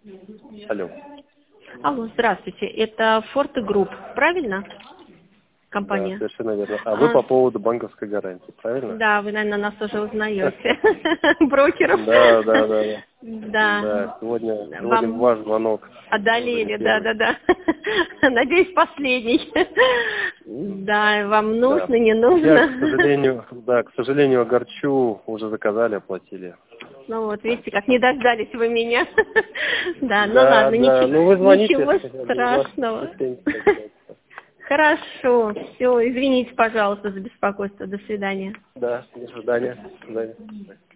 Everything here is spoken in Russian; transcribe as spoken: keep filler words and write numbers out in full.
Алло. Алло, здравствуйте. Это Форте Групп, правильно? Да, Компания? совершенно верно. А вы А, по поводу банковской гарантии, правильно? да, вы, наверное, нас уже узнаете. Брокеров. Да, да, да, да. Да. Да, сегодня, сегодня Вам ваш звонок уже не одолели, да, первый. да, да. Надеюсь, последний. Да, вам Да. нужно, не Я, к нужно. сожалению, да, к сожалению, огорчу, уже заказали, оплатили. Ну вот, видите, как не дождались вы меня. Да, ну Да, ладно, да, ничего, ну вы звоните, ничего я без вас страшного. частенько общаюсь. Хорошо, все, извините, пожалуйста, за беспокойство. До свидания. Да, до свидания. До свидания.